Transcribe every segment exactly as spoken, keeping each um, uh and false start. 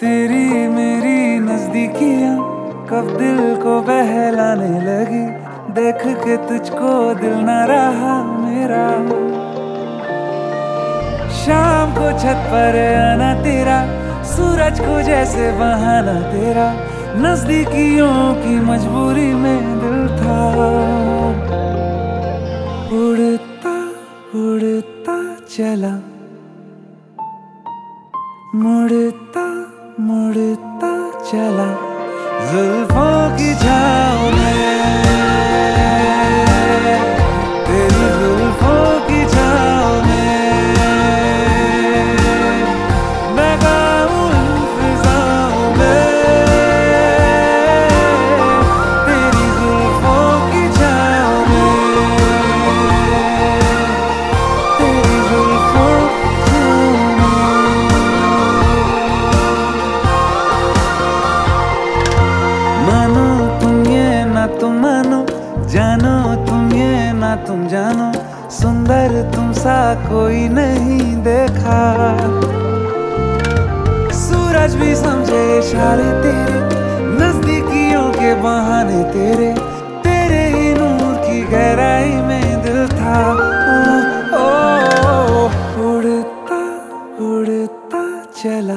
तेरी मेरी नजदीकियां कब दिल को बहलाने लगी, देख के तुझको दिल न रहा मेरा। शाम को छत पर आना तेरा, सूरज को जैसे बहाना तेरा, नजदीकियों की मजबूरी में दिल था। उड़ता उड़ता चला, मुड़ता मुड़ता चला, जुल्फों की छाँव में, तेरी जुल्फों की छाँव में मैं गाऊं इन फिज़ाओं में, तेरी जुल्फों की छाँव में, तेरी जुल्फों की छाँव में। मानो तुम ये ना तुम मानो, जानो तुम ये ना तुम जानो, सुंदर तुम सा कोई नहीं देखा। सूरज भी समझे इशारे तेरे, नजदीकियों के बहाने तेरे, तेरे ही नूर की गहराई में दिल था। ओ, ओ, ओ, उड़ता उड़ता चला,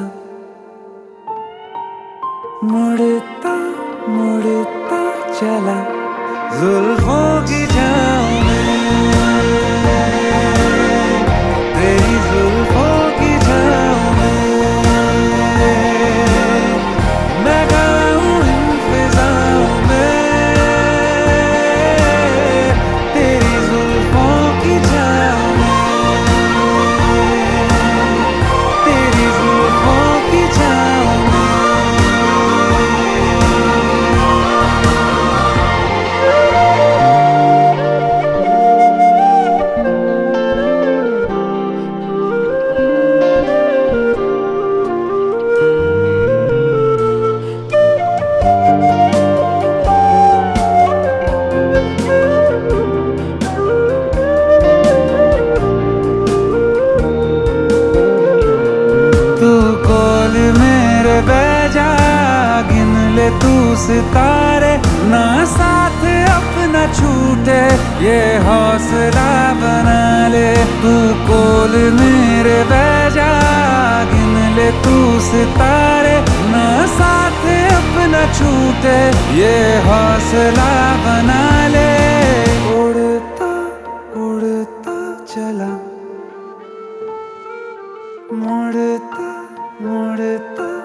मुड़ता मुड़ता चला, जुल्फों की छाँव में, तेरी जुल्फों की छाँव में मैं गाऊं इन फिज़ाओं में, तेरी जुल्फों की छाँव में, तेरी जुल्फों की छाँव में। तू कोल मेरे बैजा, गिन ले तू सितारे, ना साथ अपना छूटे ये हौसला बना ले। तू कोल मेरे बैजा, गिन ले तू सितारे, ना साथ अपना छूटे ये हौसला बना ले। उड़ता उड़ता चला, मुड़ता मुड़ता